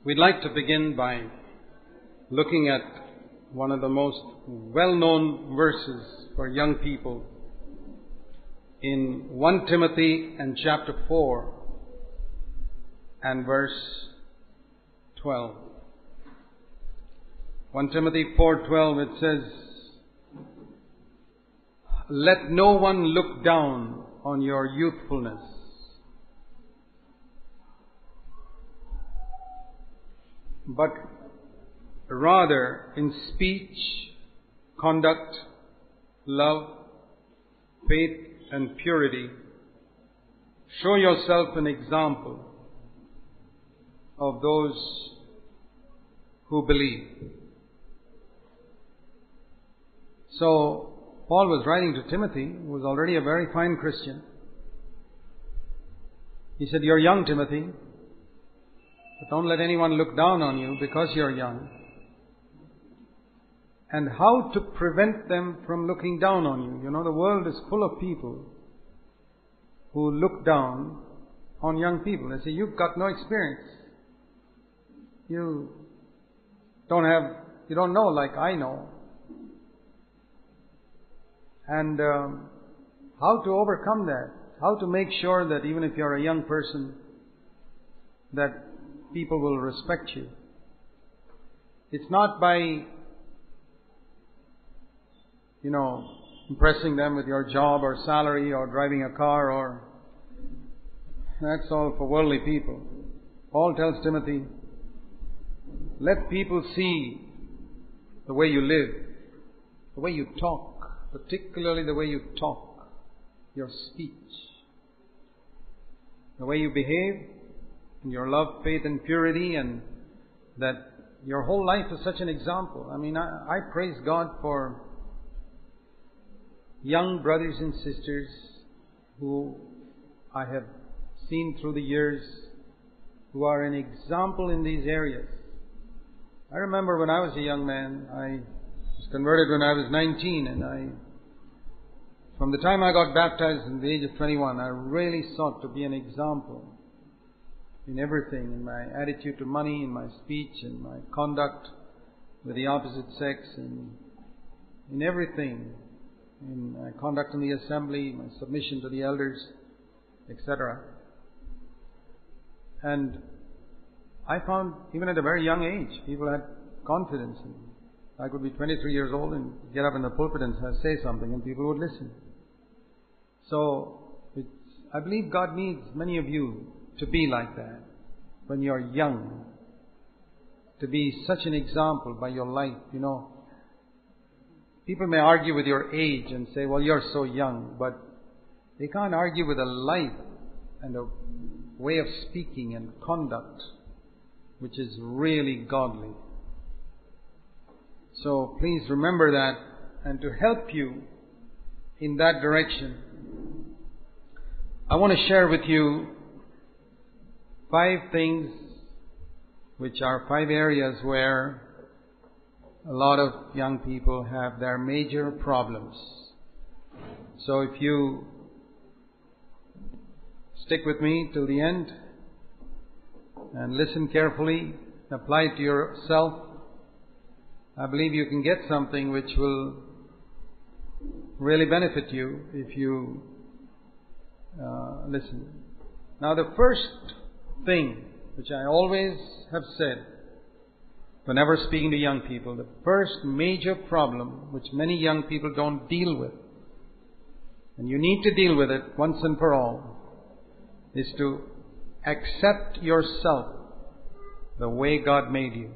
We'd like to begin by looking at one of the most well-known verses for young people in 1 Timothy and chapter 4 and verse 12. 1 Timothy 4:12, it says, "Let no one look down on your youthfulness, but rather in speech, conduct, love, faith, and purity, show yourself an example of those who believe." So, Paul was writing to Timothy, who was already a very fine Christian. He said, "You're young, Timothy, but don't let anyone look down on you because you're young." And how to prevent them from looking down on you. You know, the world is full of people who look down on young people. They say, "You've got no experience. You don't know like I know." And how to overcome that? How to make sure that even if you're a young person, that people will respect you. It's not by, impressing them with your job or salary or driving a car, or that's all for worldly people. Paul tells Timothy, let people see the way you live, the way you talk, particularly the way you talk, your speech, the way you behave, and your love, faith, and purity, and that your whole life is such an example. I mean, I praise God for young brothers and sisters who I have seen through the years who are an example in these areas. I remember when I was a young man, I was converted when I was 19, and from the time I got baptized at the age of 21, I really sought to be an example in everything, in my attitude to money, in my speech, in my conduct with the opposite sex, and in everything, in my conduct in the assembly, my submission to the elders, etc. And I found, even at a very young age, people had confidence in me. I could be 23 years old and get up in the pulpit and say something, and people would listen. So, I believe God needs many of you to be like that when you're young, to be such an example by your life. People may argue with your age and say, "Well, you're so young," but they can't argue with a life and a way of speaking and conduct which is really godly. So please remember that, and to help you in that direction, I want to share with you 5 things which are 5 areas where a lot of young people have their major problems. So if you stick with me till the end and listen carefully, apply it to yourself, I believe you can get something which will really benefit you if you listen. Now, the first thing which I always have said whenever speaking to young people, the first major problem which many young people don't deal with, and you need to deal with it once and for all, is to accept yourself the way God made you.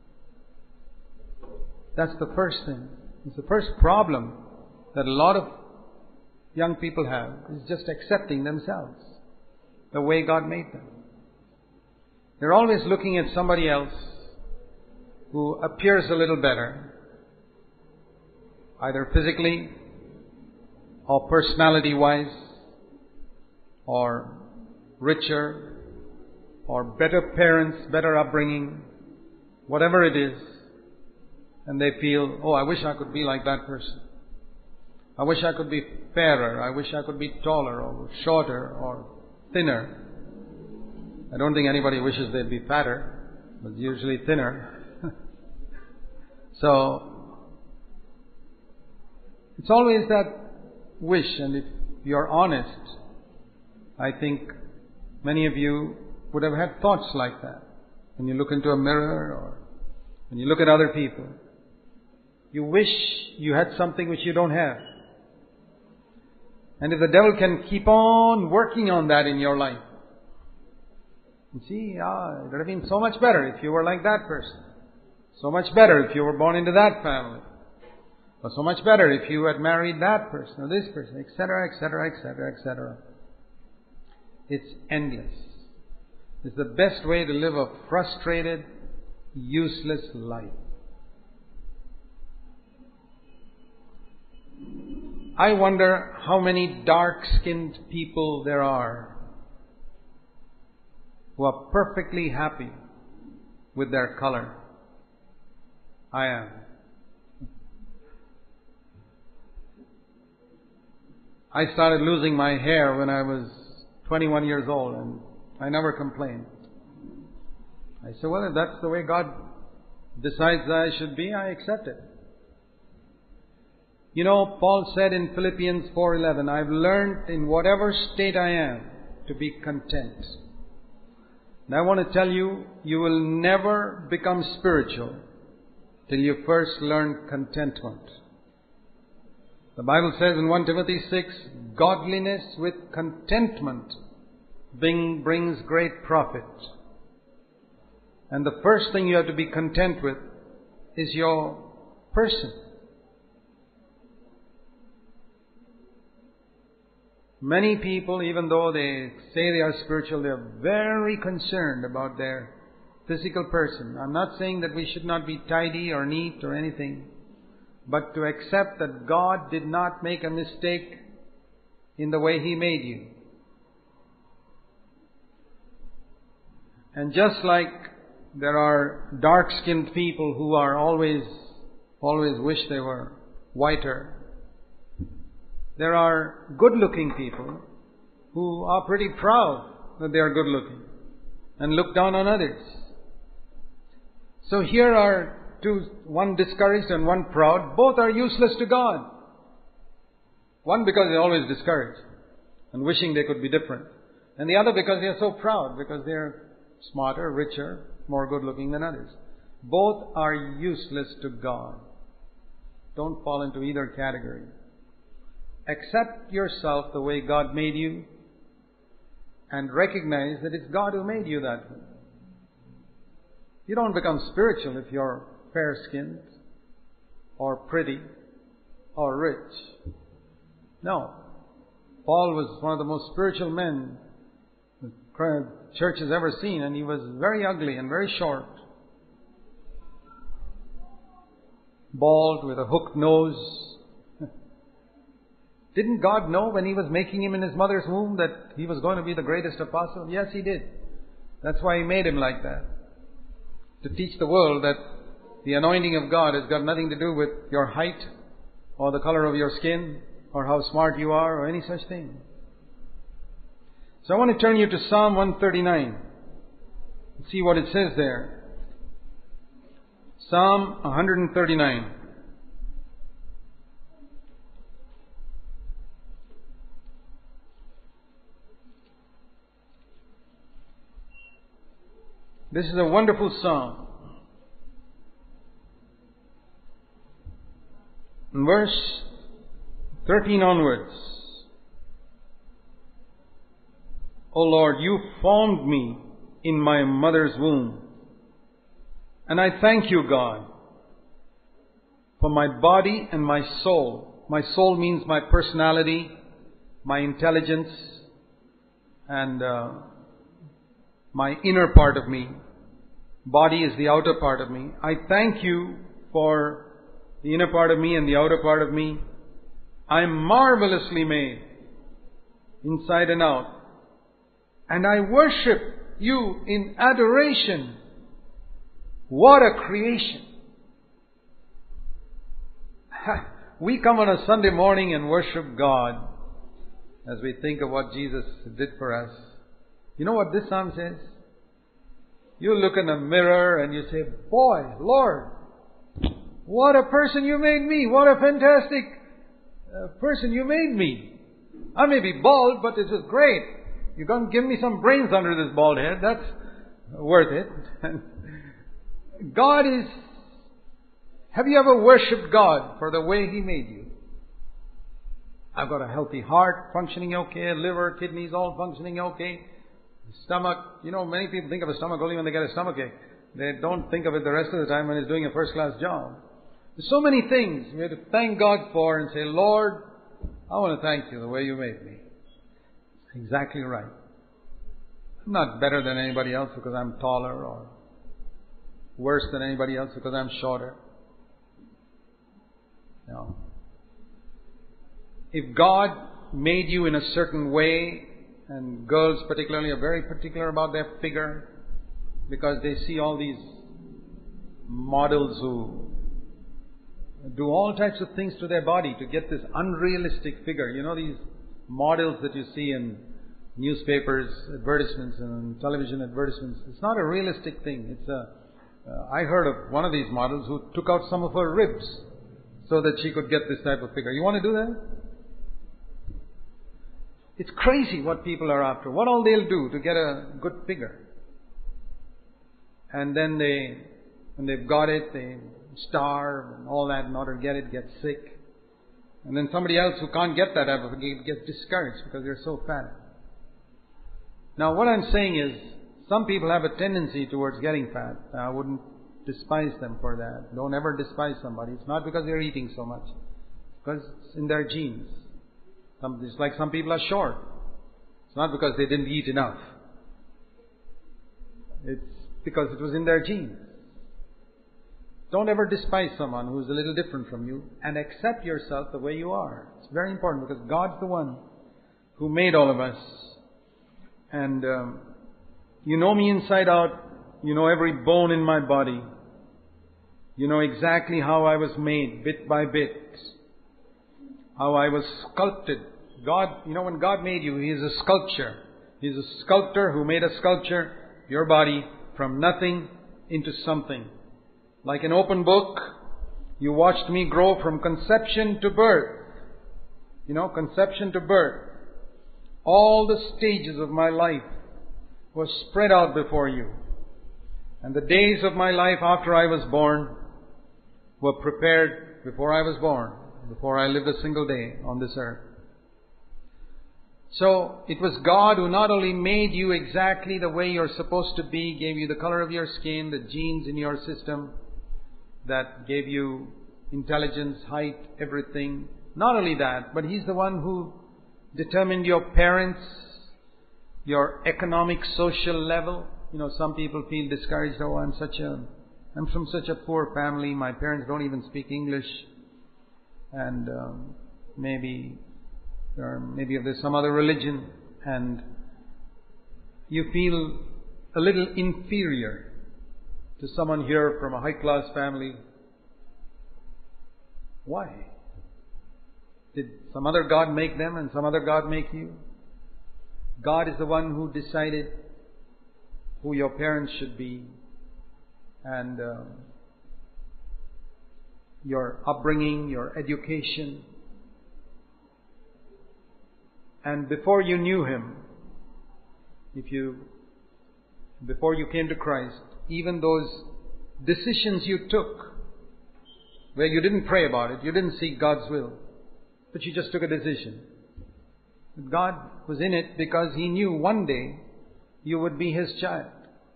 That's the first thing. It's the first problem that a lot of young people have, is just accepting themselves the way God made them. They're always looking at somebody else who appears a little better, either physically or personality-wise, or richer, or better parents, better upbringing, whatever it is, and they feel, "Oh, I wish I could be like that person. I wish I could be fairer. I wish I could be taller or shorter or thinner." I don't think anybody wishes they'd be fatter. was usually thinner. So, it's always that wish, and if you're honest, I think many of you would have had thoughts like that. When you look into a mirror or when you look at other people, you wish you had something which you don't have. And if the devil can keep on working on that in your life, you see, it would have been so much better if you were like that person. So much better if you were born into that family. Or so much better if you had married that person or this person, etc., etc., etc., etc. It's endless. It's the best way to live a frustrated, useless life. I wonder how many dark-skinned people there are who are perfectly happy with their color. I am. I started losing my hair when I was 21 years old, and I never complained. I said, well, if that's the way God decides that I should be, I accept it. You know, Paul said in Philippians 4:11, I've learned in whatever state I am to be content. And I want to tell you, you will never become spiritual till you first learn contentment. The Bible says in 1 Timothy 6, godliness with contentment brings great profit. And the first thing you have to be content with is your person. Many people, even though they say they are spiritual, they are very concerned about their physical person. I'm not saying that we should not be tidy or neat or anything, but to accept that God did not make a mistake in the way He made you. And just like there are dark-skinned people who are always wish they were whiter, there are good-looking people who are pretty proud that they are good-looking and look down on others. So here are two, one discouraged and one proud. Both are useless to God. One because they're always discouraged and wishing they could be different. And the other because they're so proud, because they're smarter, richer, more good-looking than others. Both are useless to God. Don't fall into either category. Accept yourself the way God made you and recognize that it's God who made you that way. You don't become spiritual if you're fair-skinned or pretty or rich. No. Paul was one of the most spiritual men the church has ever seen, and he was very ugly and very short. Bald with a hooked nose. Didn't God know when He was making him in his mother's womb that he was going to be the greatest apostle? Yes, He did. That's why He made him like that. To teach the world that the anointing of God has got nothing to do with your height or the color of your skin or how smart you are or any such thing. So I want to turn you to Psalm 139 and see what it says there. Psalm 139. This is a wonderful psalm. In verse 13 onwards, O Lord, You formed me in my mother's womb. And I thank You, God, for my body and my soul. My soul means my personality, my intelligence, and my inner part of me. Body is the outer part of me. I thank You for the inner part of me and the outer part of me. I am marvelously made, inside and out. And I worship You in adoration. What a creation! We come on a Sunday morning and worship God as we think of what Jesus did for us. You know what this psalm says? You look in the mirror and you say, boy, Lord, what a person you made me. What a fantastic person you made me. I may be bald, but this is great. You're going to give me some brains under this bald head. That's worth it. God is... Have you ever worshipped God for the way He made you? I've got a healthy heart, functioning okay, liver, kidneys, all functioning okay. Stomach, many people think of a stomach only when they get a stomachache. They don't think of it the rest of the time when it's doing a first-class job. There's so many things we have to thank God for and say, Lord, I want to thank You the way You made me. Exactly right. I'm not better than anybody else because I'm taller, or worse than anybody else because I'm shorter. No. If God made you in a certain way, and girls particularly are very particular about their figure because they see all these models who do all types of things to their body to get this unrealistic figure. These models that you see in newspapers, advertisements, and television advertisements. It's not a realistic thing. I heard of one of these models who took out some of her ribs so that she could get this type of figure. You want to do that? It's crazy what people are after. What all they'll do to get a good figure. And then when they've got it, they starve and all that in order to get it, get sick. And then somebody else who can't get that type of figure gets discouraged because they're so fat. Now what I'm saying is, some people have a tendency towards getting fat. I wouldn't despise them for that. Don't ever despise somebody. It's not because they're eating so much. Because it's in their genes. It's like some people are short. It's not because they didn't eat enough. It's because it was in their genes. Don't ever despise someone who's a little different from you, and accept yourself the way you are. It's very important because God's the one who made all of us. And you know me inside out. You know every bone in my body. You know exactly how I was made, bit by bit. How I was sculpted. God, when God made you, He is a sculptor. He's a sculptor who made a sculpture, your body, from nothing into something. Like an open book, you watched me grow from conception to birth. Conception to birth. All the stages of my life were spread out before you. And the days of my life after I was born were prepared before I was born, before I lived a single day on this earth. So it was God who not only made you exactly the way you're supposed to be, gave you the color of your skin, the genes in your system, that gave you intelligence, height, everything. Not only that, but He's the one who determined your parents, your economic, social level. Some people feel discouraged. Oh, I'm from such a poor family. My parents don't even speak English. And maybe there's some other religion. And you feel a little inferior to someone here from a high-class family. Why? Did some other God make them and some other God make you? God is the one who decided who your parents should be, and your upbringing, your education. And before you knew Him, before you came to Christ, even those decisions you took, where you didn't pray about it, you didn't seek God's will, but you just took a decision. God was in it because He knew one day you would be His child.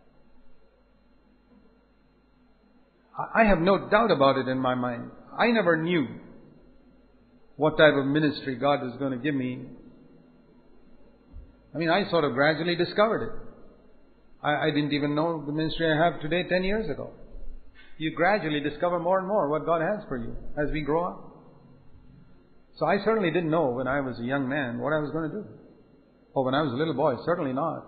I have no doubt about it in my mind. I never knew what type of ministry God was going to give me. I sort of gradually discovered it. I didn't even know the ministry I have today 10 years ago. You gradually discover more and more what God has for you as we grow up. So I certainly didn't know when I was a young man what I was going to do. Or when I was a little boy, certainly not.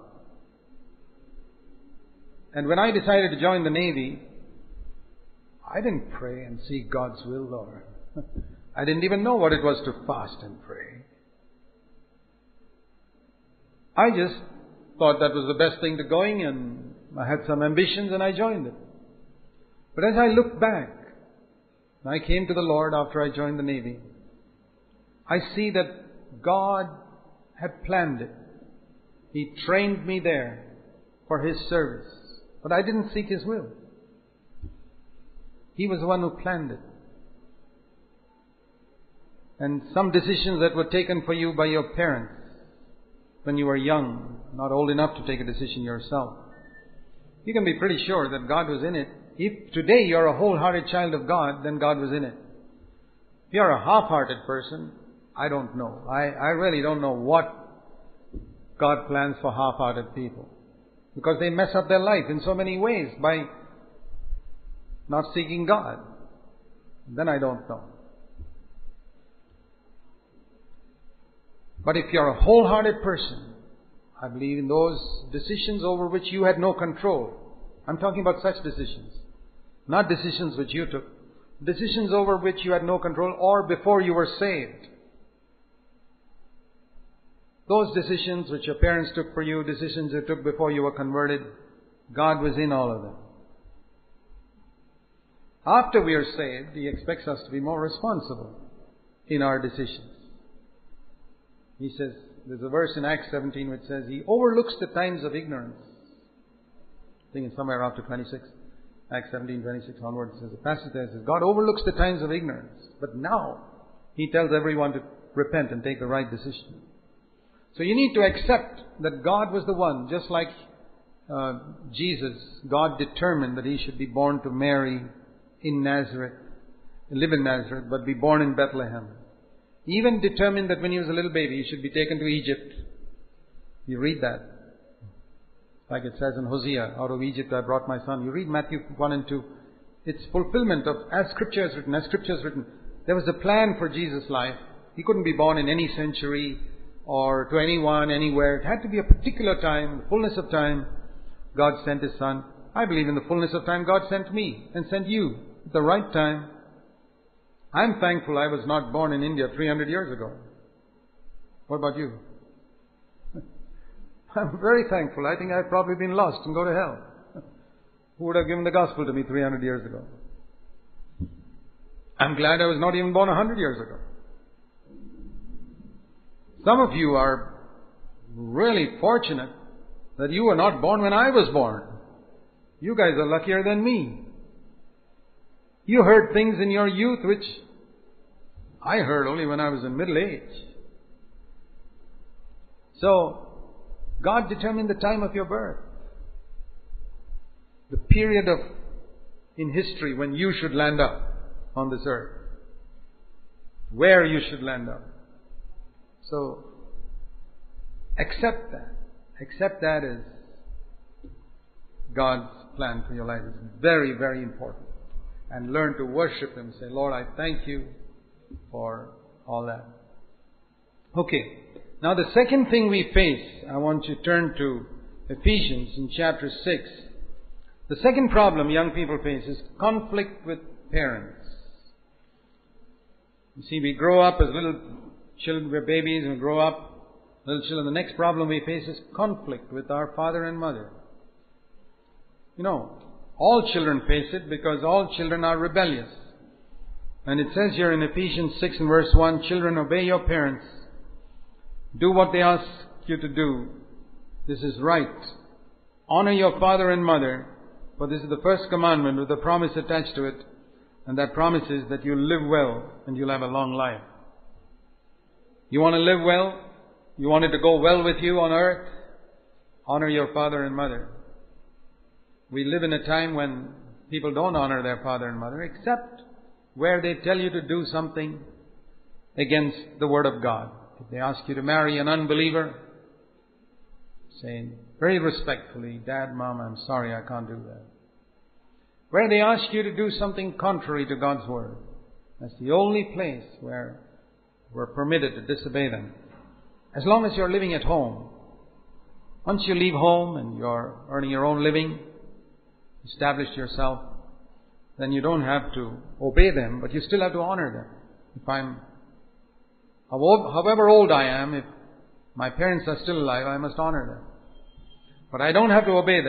And when I decided to join the Navy, I didn't pray and seek God's will, or I didn't even know what it was to fast and pray. I just thought that was the best thing to going, and I had some ambitions and I joined it. But as I look back, I came to the Lord after I joined the Navy. I see that God had planned it. He trained me there for His service. But I didn't seek His will. He was the one who planned it. And some decisions that were taken for you by your parents when you were young, not old enough to take a decision yourself, you can be pretty sure that God was in it. If today you're a wholehearted child of God, then God was in it. If you're a half-hearted person, I don't know. I really don't know what God plans for half-hearted people. Because they mess up their life in so many ways by not seeking God. Then I don't know. But if you're a wholehearted person, I believe in those decisions over which you had no control. I'm talking about such decisions. Not decisions which you took. Decisions over which you had no control or before you were saved. Those decisions which your parents took for you, decisions you took before you were converted, God was in all of them. After we are saved, He expects us to be more responsible in our decisions. He says, there's a verse in Acts 17 which says, He overlooks the times of ignorance. I think it's somewhere after 26. Acts 17, 26 onwards, says, the passage there says, God overlooks the times of ignorance. But now, He tells everyone to repent and take the right decision. So you need to accept that God was the one, just like Jesus, God determined that He should be born to Mary in Nazareth, live in Nazareth, but be born in Bethlehem. He even determined that when He was a little baby, He should be taken to Egypt. You read that. Like it says in Hosea, out of Egypt I brought my son. You read Matthew 1 and 2. It's fulfillment of, as Scripture has written, There was a plan for Jesus' life. He couldn't be born in any century or to anyone, anywhere. It had to be a particular time, the fullness of time. God sent His Son. I believe in the fullness of time God sent me and sent you at the right time. I'm thankful I was not born in India 300 years ago. What about you? I'm very thankful. I think I've probably been lost and go to hell. Who would have given the gospel to me 300 years ago? I'm glad I was not even born 100 years ago. Some of you are really fortunate that you were not born when I was born. You guys are luckier than me. You heard things in your youth which I heard only when I was in middle age. So, God determined the time of your birth. The period in history when you should land up on this earth. Where you should land up. So, accept that. Accept that as God's plan for your life. It's very, very important. And learn to worship Him. Say, Lord, I thank You for all that. Okay. Now the second thing we face, I want you to turn to Ephesians in chapter 6. The second problem young people face is conflict with parents. You see, we grow up as little children, we're babies, and we grow up little children. The next problem we face is conflict with our father and mother. You know, all children face it because all children are rebellious. And it says here in Ephesians 6 and verse 1, children, obey your parents. Do what they ask you to do. This is right. Honor your father and mother, for this is the first commandment with a promise attached to it. And that promise is that you'll live well and you'll have a long life. You want to live well? You want it to go well with you on earth? Honor your father and mother. We live in a time when people don't honor their father and mother, except where they tell you to do something against the Word of God. If they ask you to marry an unbeliever, saying very respectfully, Dad, Mom, I'm sorry, I can't do that. Where they ask you to do something contrary to God's Word, that's the only place where we're permitted to disobey them. As long as you're living at home. Once you leave home and you're earning your own living, established yourself, then you don't have to obey them, but you still have to honor them. However old I am, if my parents are still alive, I must honor them. But I don't have to obey them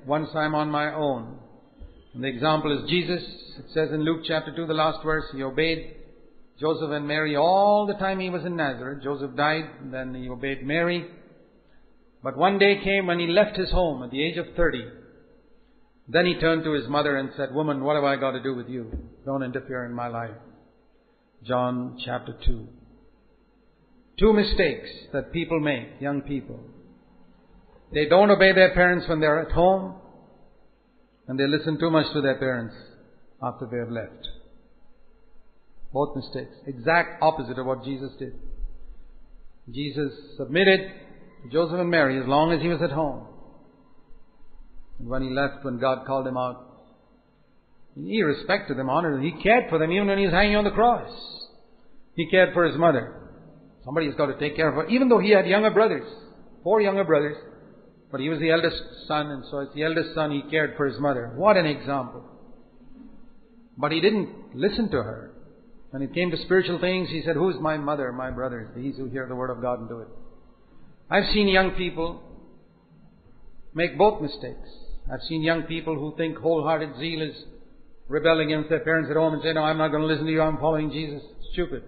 once I'm on my own. And the example is Jesus. It says in Luke chapter 2, the last verse, He obeyed Joseph and Mary all the time He was in Nazareth. Joseph died, and then He obeyed Mary. But one day came when He left His home at the age of 30. Then He turned to His mother and said, "Woman, what have I got to do with you? Don't interfere in my life." John chapter 2. Two mistakes that people make, young people. They don't obey their parents when they're at home, and they listen too much to their parents after they have left. Both mistakes. Exact opposite of what Jesus did. Jesus submitted to Joseph and Mary as long as He was at home. And when He left, when God called Him out, He respected them, honored them. He cared for them even when He was hanging on the cross. He cared for His mother. Somebody's got to take care of her. Even though He had younger brothers, 4 younger brothers, but He was the eldest son, and so as the eldest son, He cared for His mother. What an example. But He didn't listen to her. When it came to spiritual things, He said, "Who's my mother, my brothers? These who hear the word of God and do it." I've seen young people make both mistakes. I've seen young people who think wholehearted zeal is rebel against their parents at home and say, "No, I'm not going to listen to you, I'm following Jesus." Stupid.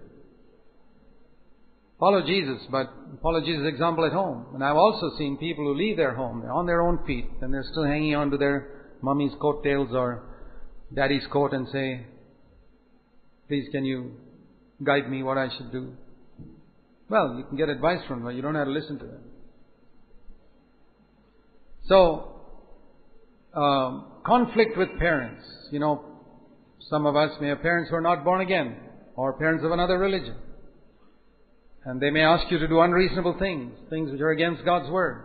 Follow Jesus, but follow Jesus' example at home. And I've also seen people who leave their home, they're on their own feet, and they're still hanging on to their mommy's coattails or daddy's coat and say, "Please, can you guide me what I should do?" Well, you can get advice from them, but you don't have to listen to them. So, conflict with parents. You know, some of us may have parents who are not born again, or parents of another religion. And they may ask you to do unreasonable things, things which are against God's Word.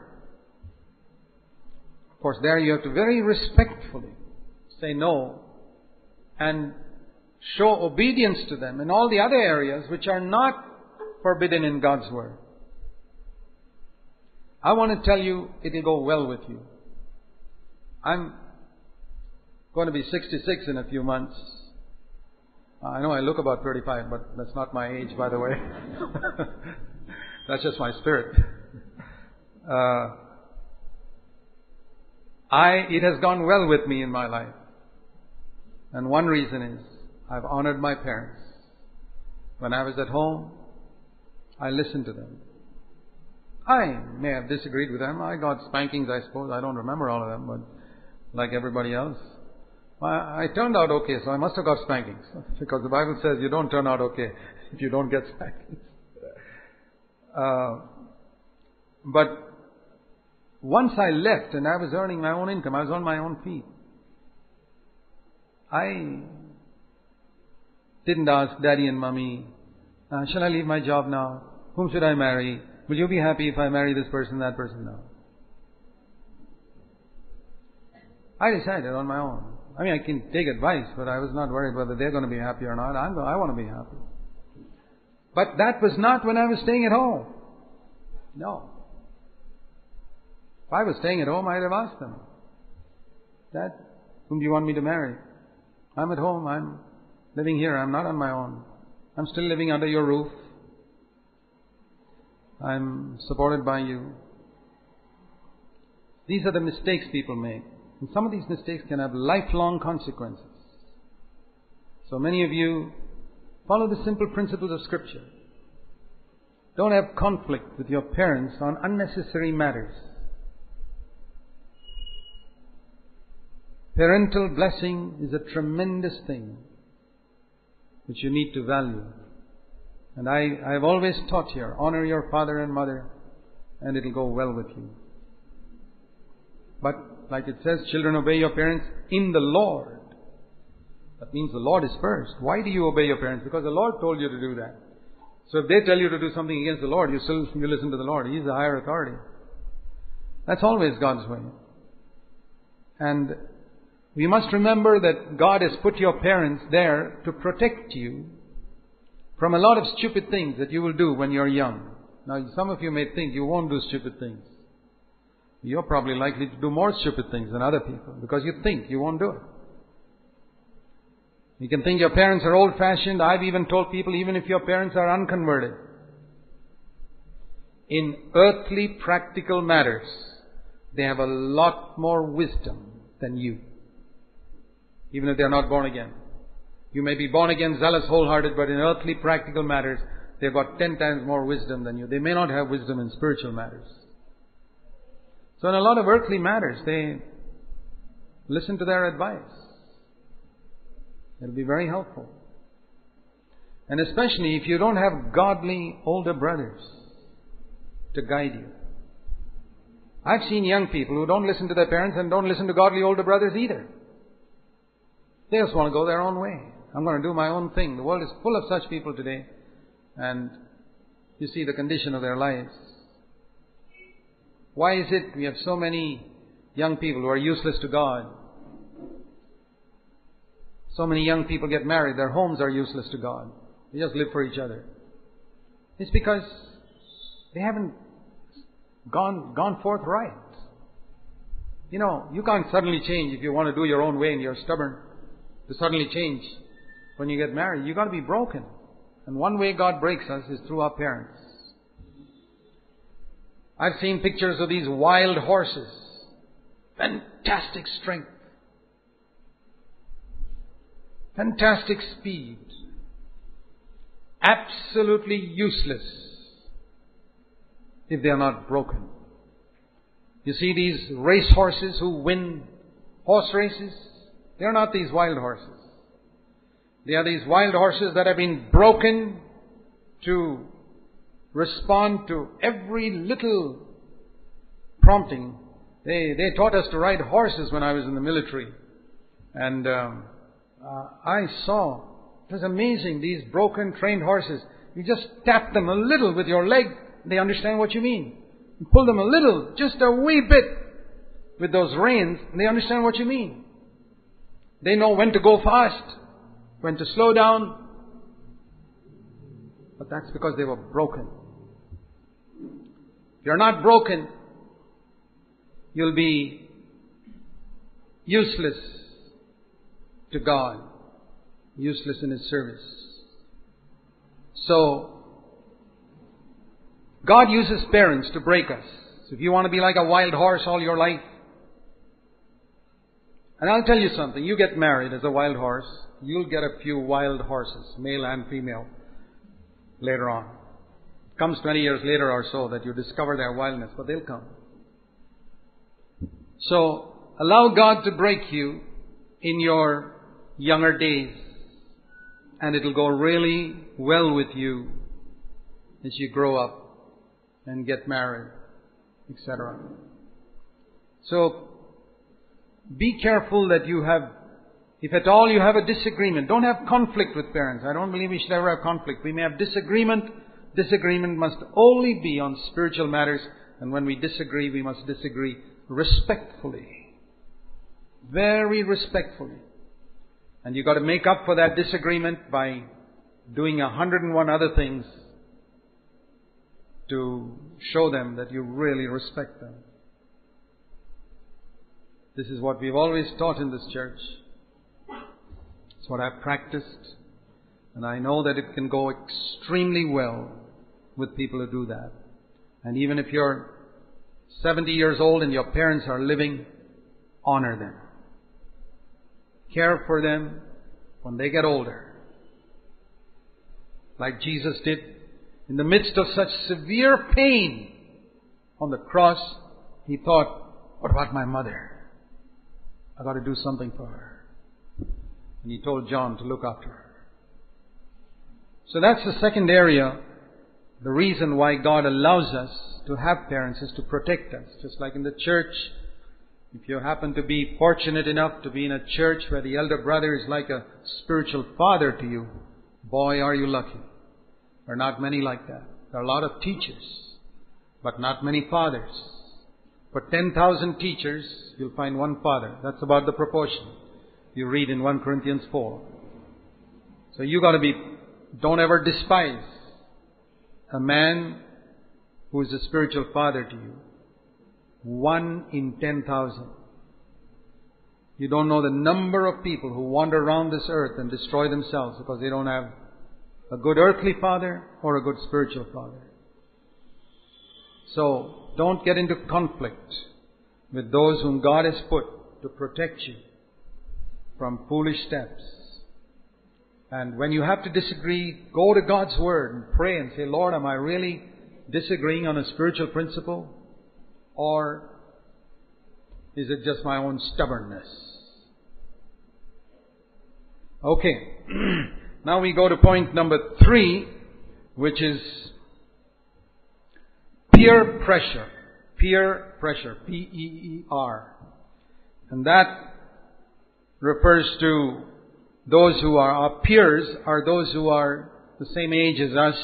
Of course, there you have to very respectfully say no and show obedience to them in all the other areas which are not forbidden in God's Word. I want to tell you, it will go well with you. I'm going to be 66 in a few months. I know I look about 35, but that's not my age, by the way. That's just my spirit. It has gone well with me in my life. And one reason is I've honored my parents. When I was at home, I listened to them. I may have disagreed with them. I got spankings, I suppose. I don't remember all of them, but like everybody else. I turned out okay, so I must have got spankings. Because the Bible says you don't turn out okay if you don't get spankings. But once I left and I was earning my own income, I was on my own feet. I didn't ask Daddy and Mommy, shall I leave my job now? Whom should I marry? Will you be happy if I marry this person, that person? No. I decided on my own. I mean, I can take advice, but I was not worried whether they're going to be happy or not. I want to be happy. But that was not when I was staying at home. No. If I was staying at home, I'd have asked them, "Dad, whom do you want me to marry? I'm at home. I'm living here. I'm not on my own. I'm still living under your roof. I'm supported by you." These are the mistakes people make. And some of these mistakes can have lifelong consequences. So many of you follow the simple principles of Scripture. Don't have conflict with your parents on unnecessary matters. Parental blessing is a tremendous thing which you need to value. And I have always taught here, honor your father and mother, and it'll go well with you. But like it says, children, obey your parents in the Lord. That means the Lord is first. Why do you obey your parents? Because the Lord told you to do that. So if they tell you to do something against the Lord, you listen to the Lord. He's the higher authority. That's always God's way. And we must remember that God has put your parents there to protect you from a lot of stupid things that you will do when you're young. Now, some of you may think you won't do stupid things. You're probably likely to do more stupid things than other people because you think you won't do it. You can think your parents are old-fashioned. I've even told people, even if your parents are unconverted, in earthly practical matters, they have a lot more wisdom than you. Even if they are not born again. You may be born again, zealous, wholehearted, but in earthly practical matters, they've got 10 times more wisdom than you. They may not have wisdom in spiritual matters. So in a lot of earthly matters, they listen to their advice. It'll be very helpful. And especially if you don't have godly older brothers to guide you. I've seen young people who don't listen to their parents and don't listen to godly older brothers either. They just want to go their own way. I'm going to do my own thing. The world is full of such people today. And you see the condition of their lives. Why is it we have so many young people who are useless to God? So many young people get married. Their homes are useless to God. They just live for each other. It's because they haven't gone forth right. You know, you can't suddenly change if you want to do your own way and you're stubborn to suddenly change when you get married. You've got to be broken. And one way God breaks us is through our parents. I've seen pictures of these wild horses. Fantastic strength. Fantastic speed. Absolutely useless if they are not broken. You see these race horses who win horse races? They are not these wild horses. They are these wild horses that have been broken to respond to every little prompting. They taught us to ride horses when I was in the military. And I saw, it was amazing, these broken, trained horses. You just tap them a little with your leg, they understand what you mean. You pull them a little, just a wee bit with those reins, and they understand what you mean. They know when to go fast, when to slow down. But that's because they were broken. If you're not broken, you'll be useless to God, useless in His service. So, God uses parents to break us. So if you want to be like a wild horse all your life, and I'll tell you something, you get married as a wild horse, you'll get a few wild horses, male and female, later on. It comes 20 years later or so that you discover their wildness, but they'll come. So, allow God to break you in your younger days, and it'll go really well with you as you grow up and get married, etc. So, be careful that you have, if at all you have a disagreement, don't have conflict with parents. I don't believe we should ever have conflict. We may have disagreement. Disagreement must only be on spiritual matters, and when we disagree, we must disagree respectfully. Very respectfully. And you've got to make up for that disagreement by doing 101 other things to show them that you really respect them. This is what we've always taught in this church. It's what I've practiced. And I know that it can go extremely well with people who do that. And even if you're 70 years old and your parents are living, honor them. Care for them when they get older. Like Jesus did. In the midst of such severe pain on the cross, He thought, what about my mother? I've got to do something for her. And He told John to look after her. So that's the second area. The reason why God allows us to have parents is to protect us. Just like in the church, if you happen to be fortunate enough to be in a church where the elder brother is like a spiritual father to you, boy, are you lucky. There are not many like that. There are a lot of teachers, but not many fathers. For 10,000 teachers, you'll find one father. That's about the proportion you read in 1 Corinthians 4. So you got to don't ever despise a man who is a spiritual father to you. 1 in 10,000. You don't know the number of people who wander around this earth and destroy themselves because they don't have a good earthly father or a good spiritual father. So, don't get into conflict with those whom God has put to protect you from foolish steps. And when you have to disagree, go to God's Word and pray and say, Lord, am I really disagreeing on a spiritual principle? Or is it just my own stubbornness? Okay. Now we go to point number 3, which is peer pressure. Peer pressure. P-E-E-R. And that refers to those who are our peers, are those who are the same age as us.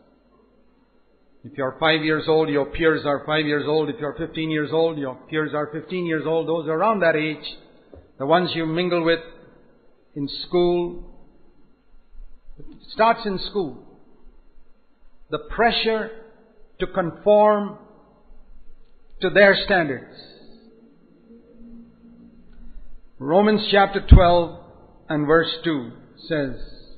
If you're 5 years old, your peers are 5 years old. If you're 15 years old, your peers are 15 years old. Those around that age, the ones you mingle with in school. It starts in school. The pressure to conform to their standards. Romans chapter 12 and verse 2 says,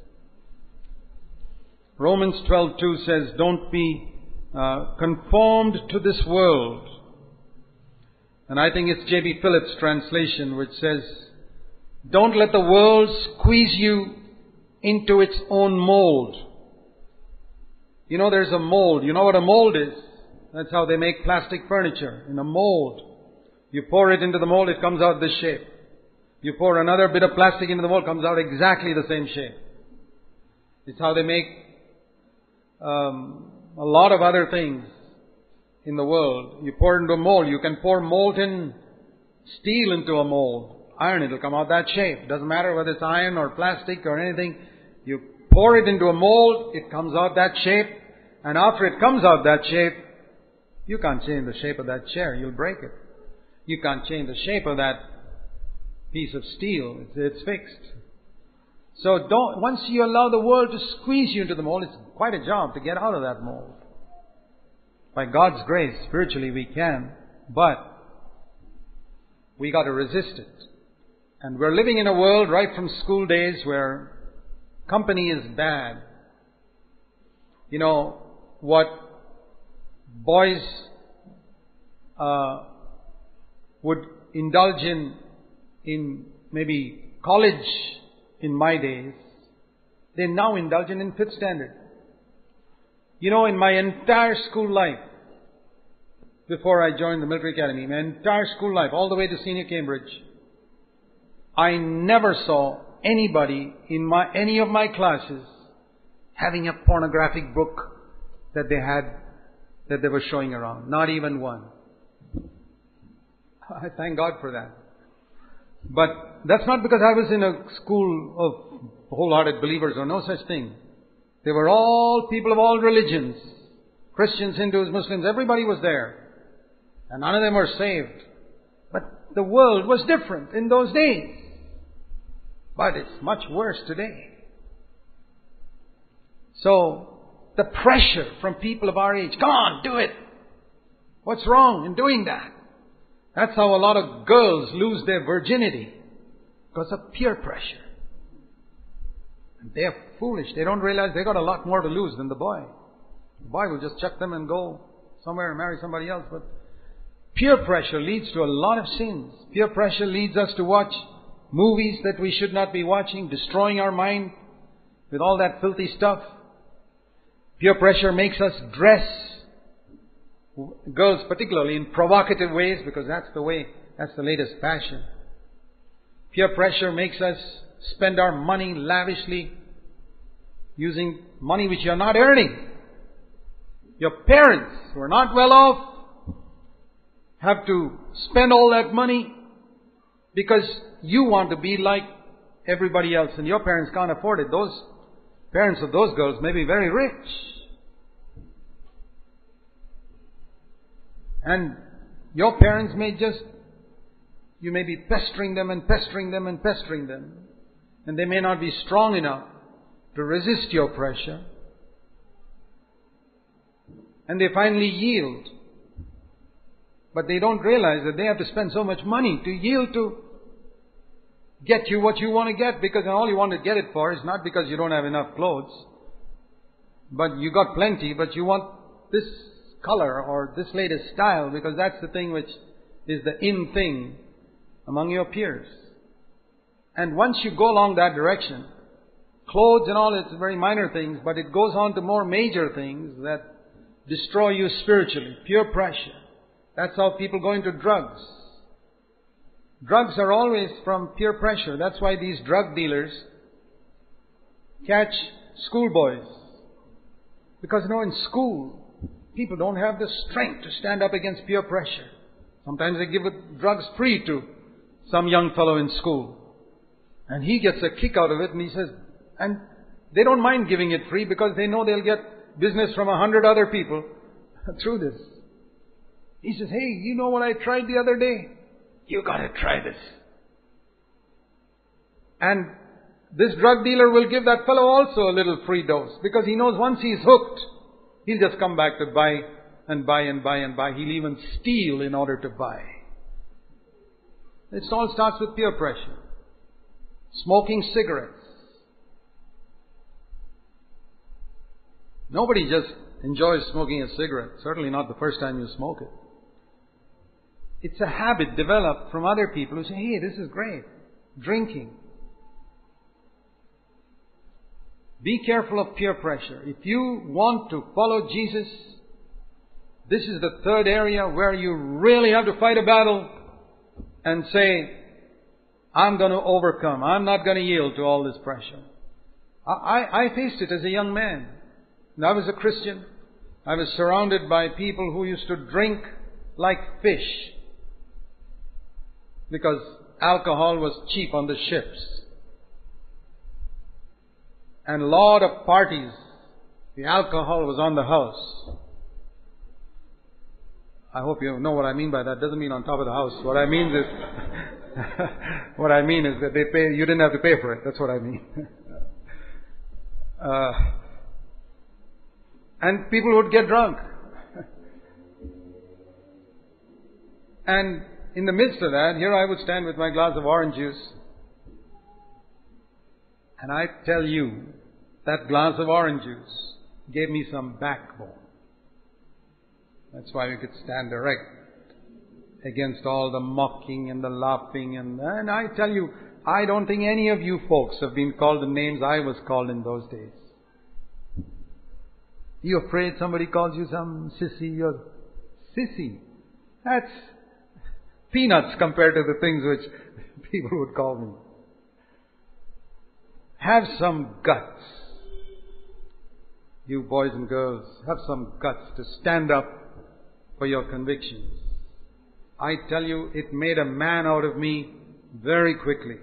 Romans 12:2 says, don't be conformed to this world. And I think it's J.B. Phillips' translation which says, don't let the world squeeze you into its own mold. You know, there's a mold. You know what a mold is? That's how they make plastic furniture, in a mold. You pour it into the mold, it comes out this shape. You pour another bit of plastic into the mold, it comes out exactly the same shape. It's how they make a lot of other things in the world. You pour it into a mold. You can pour molten steel into a mold. Iron, it'll come out that shape. Doesn't matter whether it's iron or plastic or anything. You pour it into a mold, it comes out that shape. And after it comes out that shape, you can't change the shape of that chair. You'll break it. You can't change the shape of that piece of steel. It's fixed. So once you allow the world to squeeze you into the mold, it's quite a job to get out of that mold. By God's grace, spiritually we can, but we got to resist it. And we're living in a world right from school days where company is bad. You know, what boys would indulge in maybe college in my days, they now indulge in 5th standard. You know, in my entire school life, before I joined the military academy, my entire school life, all the way to senior Cambridge, I never saw anybody in any of my classes having a pornographic book that they were showing around. Not even one. I thank God for that. But that's not because I was in a school of wholehearted believers or no such thing. They were all people of all religions. Christians, Hindus, Muslims, everybody was there. And none of them were saved. But the world was different in those days. But it's much worse today. So, the pressure from people of our age, come on, do it. What's wrong in doing that? That's how a lot of girls lose their virginity. Because of peer pressure. And they're foolish. They don't realize they got a lot more to lose than the boy. The boy will just chuck them and go somewhere and marry somebody else. But peer pressure leads to a lot of sins. Peer pressure leads us to watch movies that we should not be watching, destroying our mind with all that filthy stuff. Peer pressure makes us dress, girls particularly, in provocative ways, because that's the latest fashion. Peer pressure makes us spend our money lavishly, using money which you're not earning. Your parents, who are not well off, have to spend all that money because you want to be like everybody else, and your parents can't afford it. Those parents of those girls may be very rich. And your parents you may be pestering them and pestering them and pestering them. And they may not be strong enough to resist your pressure. And they finally yield. But they don't realize that they have to spend so much money to yield to get you what you want to get, because all you want to get it for is not because you don't have enough clothes, but you got plenty, but you want this color or this latest style, because that's the thing which is the in thing among your peers. And once you go along that direction, clothes and all, it's very minor things, but it goes on to more major things that destroy you spiritually. Peer pressure. That's how people go into drugs. Drugs are always from peer pressure. That's why these drug dealers catch schoolboys. Because in school, people don't have the strength to stand up against peer pressure. Sometimes they give drugs free to some young fellow in school. And he gets a kick out of it, and he says, and they don't mind giving it free because they know they'll get business from 100 other people through this. He says, hey, you know what I tried the other day? You got to try this. And this drug dealer will give that fellow also a little free dose because he knows once he's hooked, he'll just come back to buy and buy and buy and buy. He'll even steal in order to buy. It all starts with peer pressure. Smoking cigarettes. Nobody just enjoys smoking a cigarette. Certainly not the first time you smoke it. It's a habit developed from other people who say, hey, this is great. Drinking. Be careful of peer pressure. If you want to follow Jesus, this is the third area where you really have to fight a battle and say, I'm going to overcome. I'm not going to yield to all this pressure. I faced it as a young man. When I was a Christian, I was surrounded by people who used to drink like fish because alcohol was cheap on the ships. And a lot of parties, the alcohol was on the house. I hope you know what I mean by that. Doesn't mean on top of the house. What I mean is, that they pay. You didn't have to pay for it. That's what I mean. And people would get drunk. And in the midst of that, here I would stand with my glass of orange juice. And I tell you, that glass of orange juice gave me some backbone. That's why we could stand erect against all the mocking and the laughing. And I tell you, I don't think any of you folks have been called the names I was called in those days. You afraid somebody calls you some sissy? You're sissy. That's peanuts compared to the things which people would call me. Have some guts. You boys and girls, have some guts to stand up for your convictions. I tell you, it made a man out of me very quickly.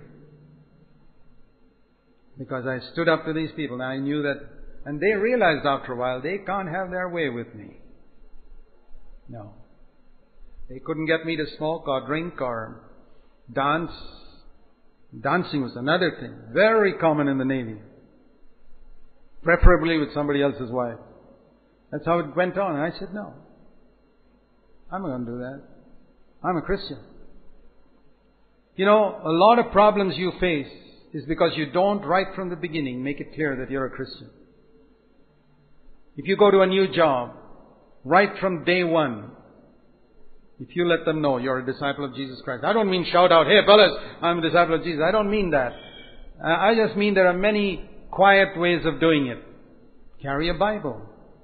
Because I stood up to these people and I knew that, and they realized after a while, they can't have their way with me. No. They couldn't get me to smoke or drink or dance. Dancing was another thing, very common in the Navy. Preferably with somebody else's wife. That's how it went on. And I said, no. I'm not going to do that. I'm a Christian. You know, a lot of problems you face is because you don't right from the beginning make it clear that you're a Christian. If you go to a new job, right from day one, if you let them know you're a disciple of Jesus Christ. I don't mean shout out, hey fellas, I'm a disciple of Jesus. I don't mean that. I just mean there are many quiet ways of doing it. Carry a Bible.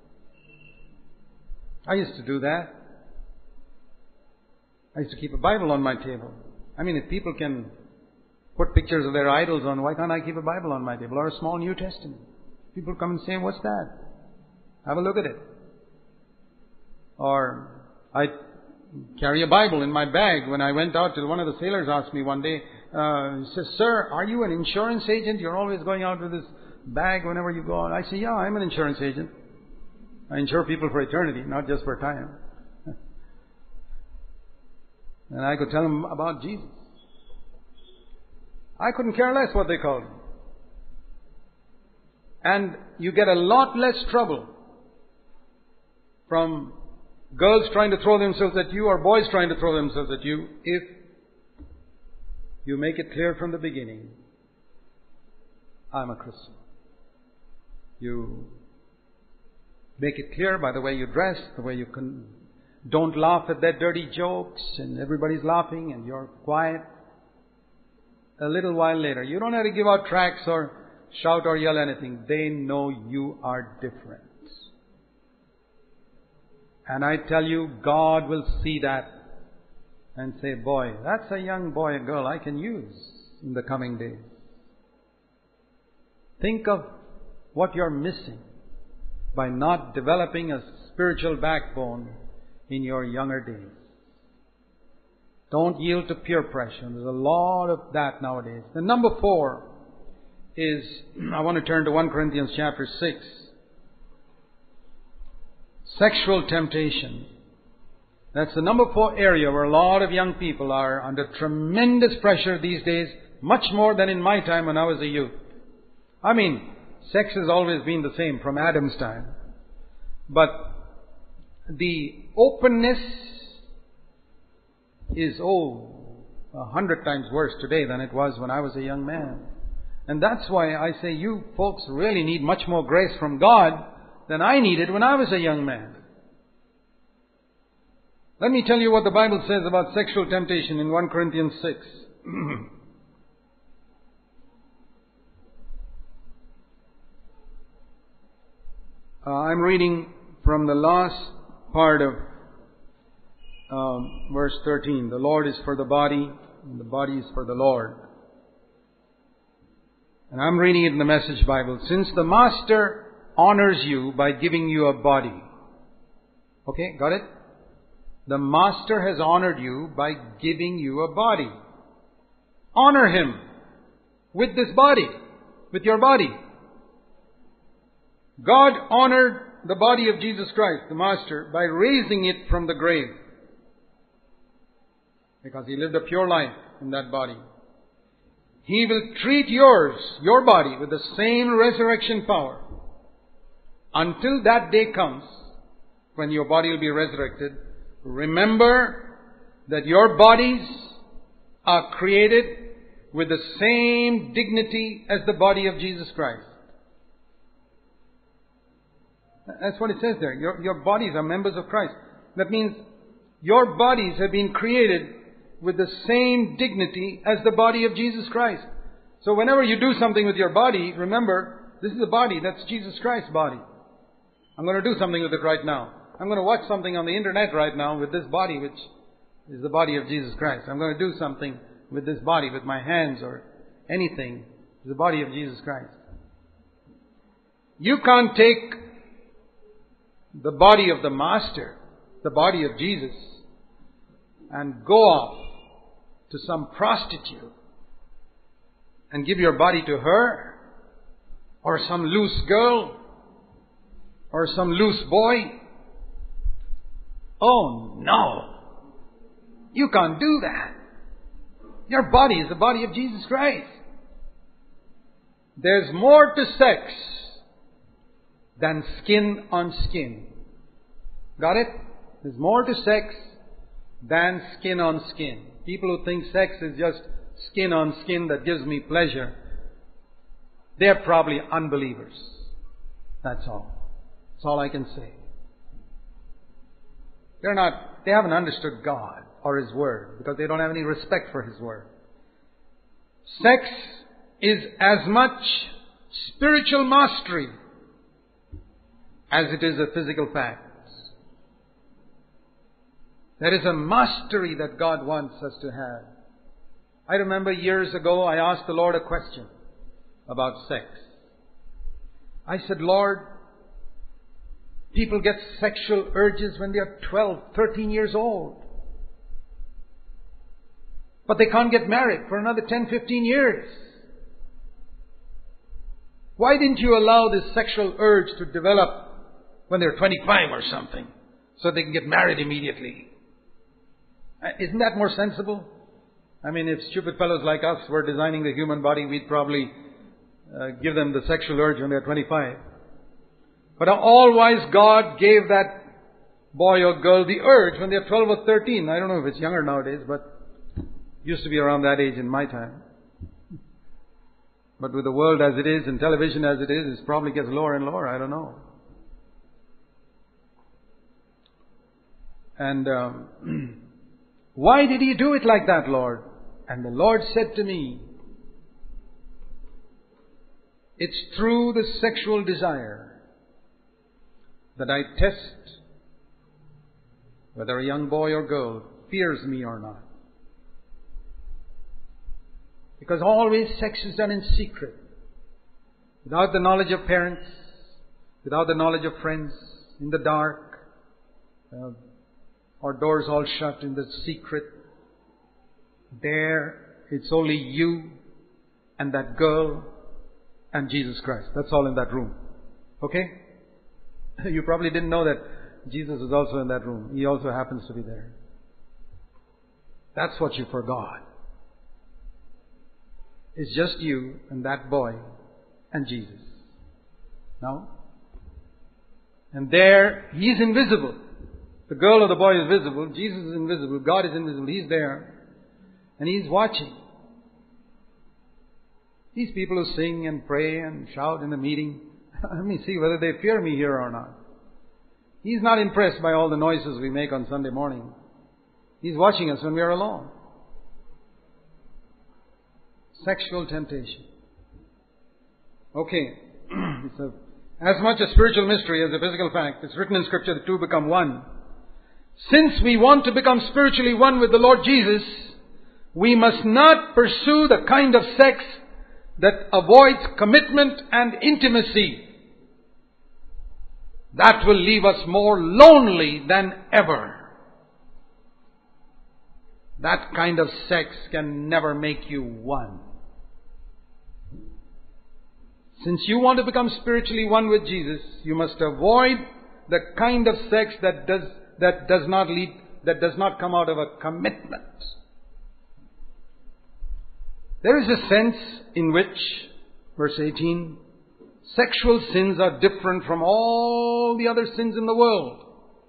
I used to do that. I used to keep a Bible on my table. I mean, if people can put pictures of their idols on, why can't I keep a Bible on my table? Or a small New Testament. People come and say, what's that? Have a look at it. Or I carry a Bible in my bag. When I went out, one of the sailors asked me one day, he says, sir, are you an insurance agent? You're always going out with this bag whenever you go out. I say, yeah, I'm an insurance agent. I insure people for eternity, not just for time. And I could tell them about Jesus. I couldn't care less what they called me. And you get a lot less trouble from girls trying to throw themselves at you or boys trying to throw themselves at you if you make it clear from the beginning, I'm a Christian. You make it clear by the way you dress, the way you Don't laugh at their dirty jokes and everybody's laughing and you're quiet. A little while later, you don't have to give out tracts or shout or yell anything. They know you are different. And I tell you, God will see that and say, boy, that's a young boy or girl I can use in the coming days. Think of what you're missing by not developing a spiritual backbone in your younger days. Don't yield to peer pressure. There's a lot of that nowadays. The number 4 is, I want to turn to 1 Corinthians chapter 6. Sexual temptation. That's the number 4 area where a lot of young people are under tremendous pressure these days, much more than in my time when I was a youth. I mean, sex has always been the same from Adam's time. But the openness is, 100 times worse today than it was when I was a young man. And that's why I say you folks really need much more grace from God than I needed when I was a young man. Let me tell you what the Bible says about sexual temptation in 1 Corinthians 6. I'm reading from the last part of verse 13. The Lord is for the body, and the body is for the Lord. And I'm reading it in the Message Bible. Since the Master honors you by giving you a body. Okay, got it? The Master has honored you by giving you a body. Honor Him with this body, with your body. God honored the body of Jesus Christ, the Master, by raising it from the grave. Because He lived a pure life in that body. He will treat your body, with the same resurrection power. Until that day comes, when your body will be resurrected, remember that your bodies are created with the same dignity as the body of Jesus Christ. That's what it says there. Your bodies are members of Christ. That means your bodies have been created with the same dignity as the body of Jesus Christ. So whenever you do something with your body, remember, this is the body, that's Jesus Christ's body. I'm going to do something with it right now. I'm going to watch something on the internet right now with this body, which is the body of Jesus Christ. I'm going to do something with this body, with my hands or anything. It's the body of Jesus Christ. You can't take the body of the Master, the body of Jesus, and go off to some prostitute and give your body to her, or some loose girl, or some loose boy. Oh no! You can't do that. Your body is the body of Jesus Christ. There's more to sex than skin on skin. Got it? There's more to sex than skin on skin. People who think sex is just skin on skin that gives me pleasure, they're probably unbelievers. That's all. That's all I can say. They haven't understood God or His Word because they don't have any respect for His Word. Sex is as much spiritual mastery as it is a physical fact. There is a mastery that God wants us to have. I remember years ago I asked the Lord a question about sex. I said, Lord, people get sexual urges when they are 12, 13 years old. But they can't get married for another 10, 15 years. Why didn't you allow this sexual urge to develop when they're 25 or something, so they can get married immediately? Isn't that more sensible? I mean, if stupid fellows like us were designing the human body, we'd probably give them the sexual urge when they're 25. But an all-wise God gave that boy or girl the urge when they're 12 or 13. I don't know if it's younger nowadays, but it used to be around that age in my time. But with the world as it is and television as it is, it probably gets lower and lower. I don't know. And why did He do it like that, Lord? And the Lord said to me, it's through the sexual desire that I test whether a young boy or girl fears me or not. Because always sex is done in secret, without the knowledge of parents, without the knowledge of friends, in the dark, or doors all shut in the secret. There, it's only you and that girl and Jesus Christ. That's all in that room. Okay? You probably didn't know that Jesus is also in that room. He also happens to be there. That's what you forgot. It's just you and that boy and Jesus. No? And there, He's invisible. The girl or the boy is visible. Jesus is invisible. God is invisible. He's there. And He's watching. These people who sing and pray and shout in the meeting, let me see whether they fear me here or not. He's not impressed by all the noises we make on Sunday morning. He's watching us when we are alone. Sexual temptation. Okay. It's as much a spiritual mystery as a physical fact. It's written in Scripture, the two become one. Since we want to become spiritually one with the Lord Jesus, we must not pursue the kind of sex that avoids commitment and intimacy. That will leave us more lonely than ever. That kind of sex can never make you one. Since you want to become spiritually one with Jesus, you must avoid the kind of sex that does not come out of a commitment. There is a sense in which, verse 18, sexual sins are different from all the other sins in the world.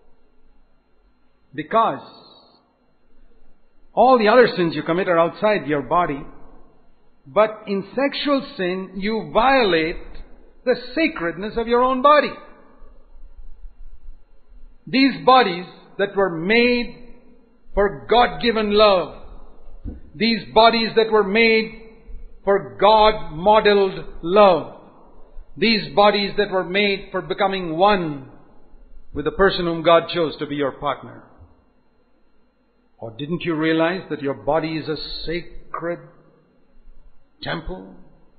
Because all the other sins you commit are outside your body. But in sexual sin, you violate the sacredness of your own body. These bodies that were made for God-given love, these bodies that were made for God-modeled love, these bodies that were made for becoming one with the person whom God chose to be your partner. Or didn't you realize that your body is a sacred temple?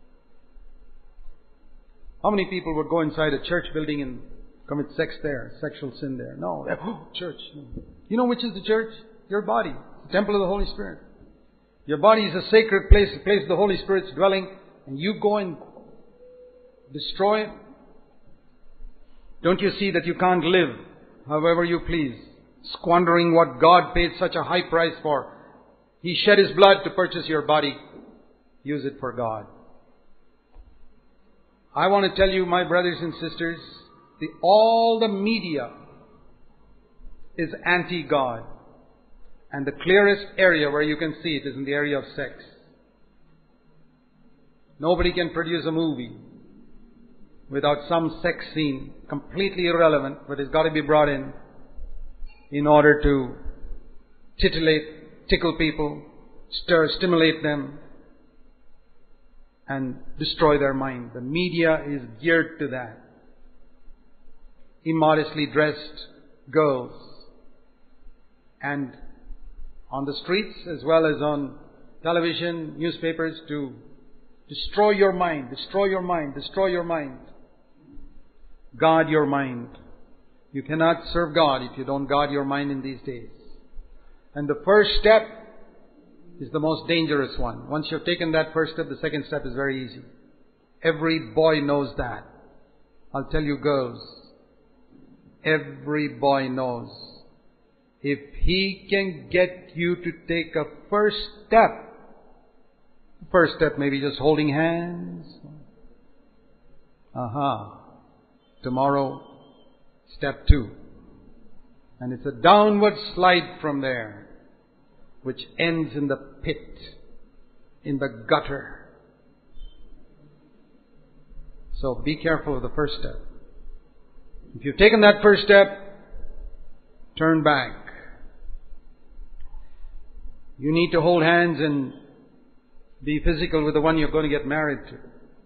How many people would go inside a church building and commit sex there, sexual sin there? No. Church. You know which is the church? Your body. The temple of the Holy Spirit. Your body is a sacred place, the place of the Holy Spirit's dwelling, and you go and destroy it. Don't you see that you can't live however you please, squandering what God paid such a high price for? He shed His blood to purchase your body. Use it for God. I want to tell you, my brothers and sisters, all the media is anti-God. And the clearest area where you can see it is in the area of sex. Nobody can produce a movie without some sex scene, completely irrelevant, but it's got to be brought in order to tickle people, stimulate them, and destroy their mind. The media is geared to that. Immodestly dressed girls. And on the streets as well as on television, newspapers, to destroy your mind, destroy your mind, destroy your mind. Guard your mind. You cannot serve God if you don't guard your mind in these days. And the first step is the most dangerous one. Once you've taken that first step, the second step is very easy. Every boy knows that. I'll tell you girls, every boy knows. If he can get you to take a first step, the first step may be just holding hands. Tomorrow, step 2. And it's a downward slide from there, which ends in the pit, in the gutter. So be careful of the first step. If you've taken that first step, turn back. You need to hold hands and be physical with the one you're going to get married to.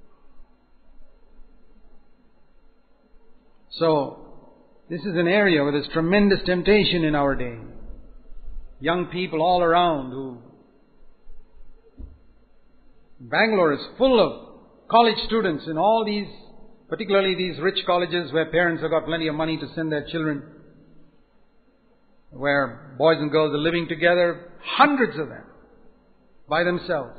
So, this is an area where there's tremendous temptation in our day. Young people all around Bangalore is full of college students in all these, particularly these rich colleges where parents have got plenty of money to send their children, where boys and girls are living together, hundreds of them, by themselves.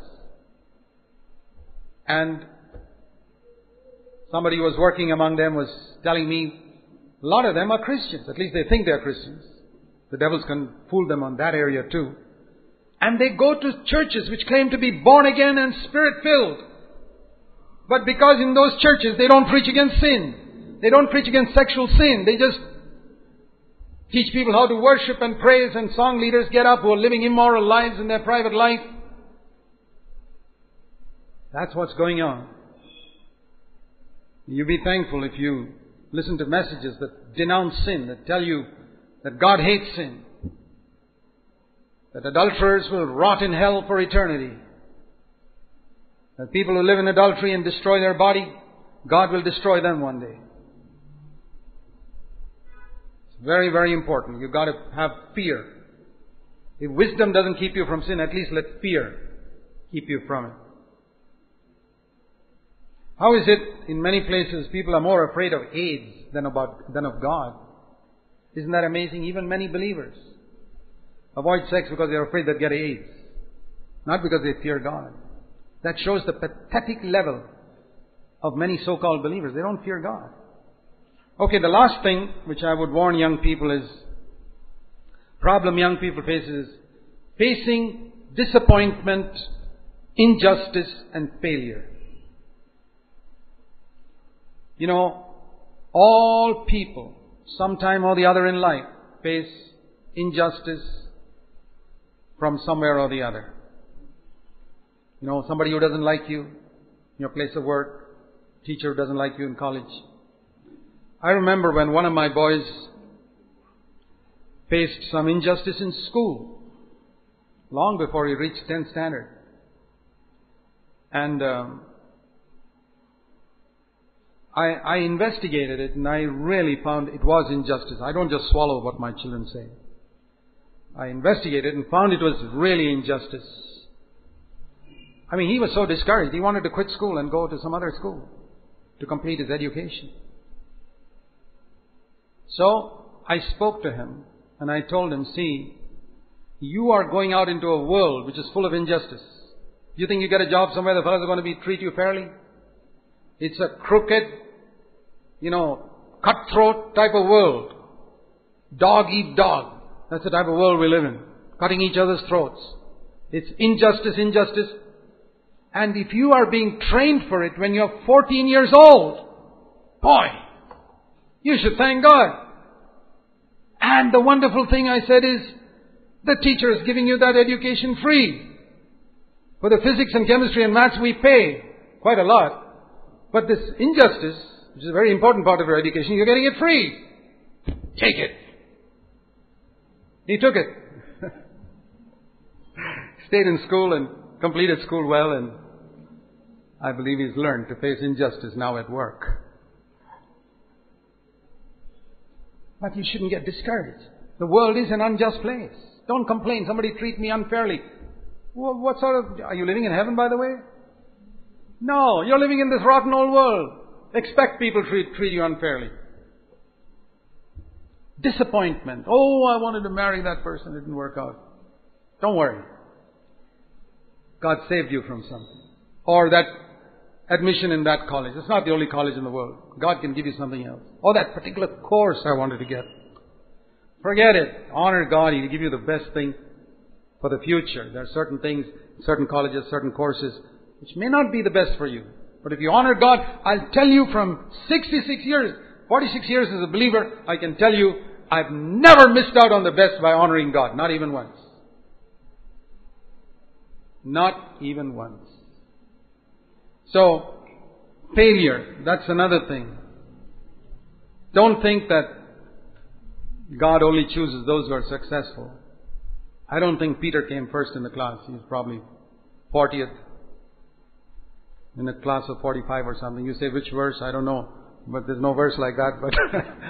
And somebody who was working among them was telling me, a lot of them are Christians. At least they think they're Christians. The devils can fool them on that area too. And they go to churches which claim to be born again and Spirit-filled. But because in those churches they don't preach against sin. They don't preach against sexual sin. They just teach people how to worship and praise, and song leaders get up who are living immoral lives in their private life. That's what's going on. You be thankful if you listen to messages that denounce sin, that tell you that God hates sin, that adulterers will rot in hell for eternity, that people who live in adultery and destroy their body, God will destroy them one day. It's very, very important. You've got to have fear. If wisdom doesn't keep you from sin, at least let fear keep you from it. How is it in many places people are more afraid of AIDS than of God? Isn't that amazing? Even many believers avoid sex because they are afraid they'll get AIDS, not because they fear God. That shows the pathetic level of many so-called believers. They don't fear God. Okay, the last thing which I would warn young people is, problem young people face is facing disappointment, injustice and failure. You know, all people, sometime or the other in life, face injustice from somewhere or the other. You know, somebody who doesn't like you in your place of work, teacher who doesn't like you in college. I remember when one of my boys faced some injustice in school, long before he reached 10th standard. And I investigated it, and I really found it was injustice. I don't just swallow what my children say. I investigated and found it was really injustice. I mean, he was so discouraged. He wanted to quit school and go to some other school to complete his education. So I spoke to him and I told him, see, you are going out into a world which is full of injustice. You think you get a job somewhere, the fellows are going to treat you fairly? It's a crooked, cutthroat type of world. Dog eat dog. That's the type of world we live in. Cutting each other's throats. It's injustice. And if you are being trained for it when you're 14 years old, boy, you should thank God. And the wonderful thing I said is, the teacher is giving you that education free. For the physics and chemistry and maths we pay quite a lot. But this injustice, which is a very important part of your education, you're getting it free. Take it. He took it. Stayed in school and completed school well, and I believe he's learned to face injustice now at work. But you shouldn't get discouraged. The world is an unjust place. Don't complain. Somebody treat me unfairly. Well, what sort of... Are you living in heaven, by the way? No, you're living in this rotten old world. Expect people to treat you unfairly. Disappointment. Oh, I wanted to marry that person. It didn't work out. Don't worry. God saved you from something. Or that admission in that college. It's not the only college in the world. God can give you something else. Or that particular course I wanted to get. Forget it. Honor God. He'll give you the best thing for the future. There are certain things, certain colleges, certain courses, which may not be the best for you. But if you honor God, I'll tell you from 46 years, 46 years as a believer, I can tell you, I've never missed out on the best by honoring God. Not even once. Not even once. So, failure, that's another thing. Don't think that God only chooses those who are successful. I don't think Peter came first in the class. He was probably 40th in a class of 45 or something. You say which verse? I don't know. But there's no verse like that. But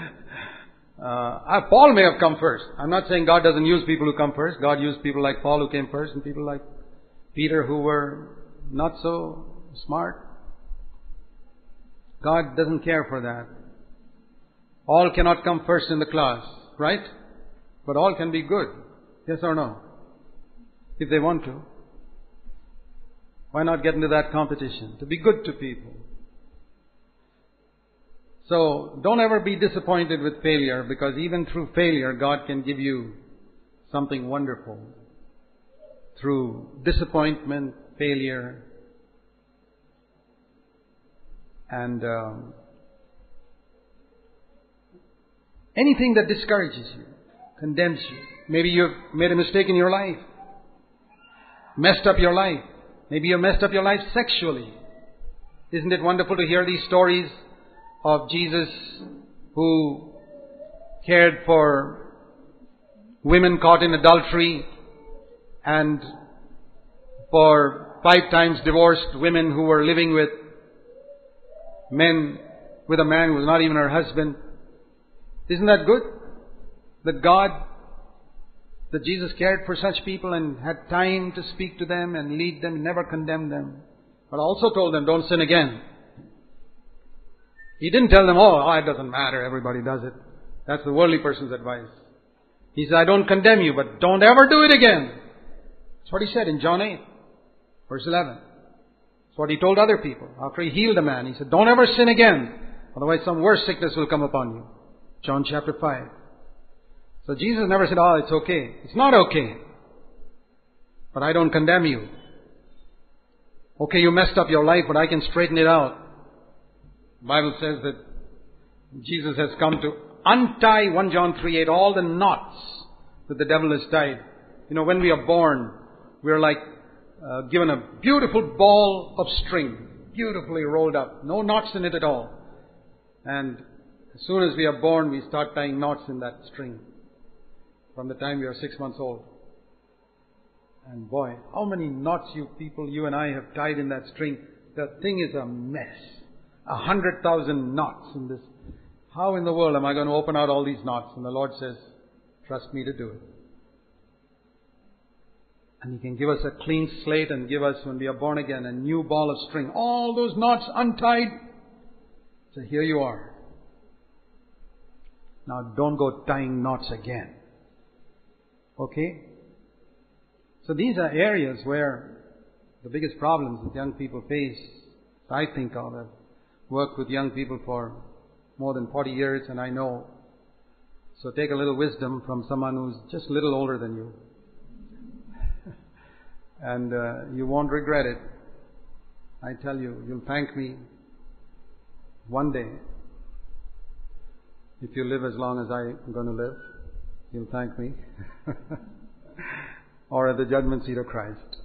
Paul may have come first. I'm not saying God doesn't use people who come first. God used people like Paul who came first and people like Peter who were not so smart. God doesn't care for that. All cannot come first in the class, right? But all can be good. Yes or no? If they want to. Why not get into that competition? To be good to people. So, don't ever be disappointed with failure, because even through failure, God can give you something wonderful. Through disappointment, failure, and anything that discourages you, condemns you. Maybe you've made a mistake in your life, messed up your life. Maybe you messed up your life sexually. Isn't it wonderful to hear these stories of Jesus who cared for women caught in adultery and for 5 times divorced women who were living with a man who was not even her husband. Isn't that good? That Jesus cared for such people and had time to speak to them and lead them, never condemned them, but also told them, don't sin again. He didn't tell them, it doesn't matter, everybody does it. That's the worldly person's advice. He said, I don't condemn you, but don't ever do it again. That's what he said in John 8, verse 11. That's what he told other people. After he healed a man, he said, don't ever sin again, otherwise some worse sickness will come upon you. John chapter 5. So Jesus never said, it's okay. It's not okay. But I don't condemn you. Okay, you messed up your life, but I can straighten it out. The Bible says that Jesus has come to untie, 1 John 3:8, all the knots that the devil has tied. You know, when we are born, we are like given a beautiful ball of string, beautifully rolled up, no knots in it at all. And as soon as we are born, we start tying knots in that string from the time we are 6 months old. And boy, how many knots you and I have tied in that string. That thing is a mess. 100,000 knots in this. How in the world am I going to open out all these knots? And the Lord says, trust me to do it. And He can give us a clean slate and give us, when we are born again, a new ball of string. All those knots untied. So here you are. Now don't go tying knots again. Okay? So these are areas where the biggest problems that young people face, I think of. I've worked with young people for more than 40 years and I know. So take a little wisdom from someone who's just a little older than you. And you won't regret it. I tell you, you'll thank me one day. If you live as long as I'm going to live, you'll thank me. Or at the judgment seat of Christ.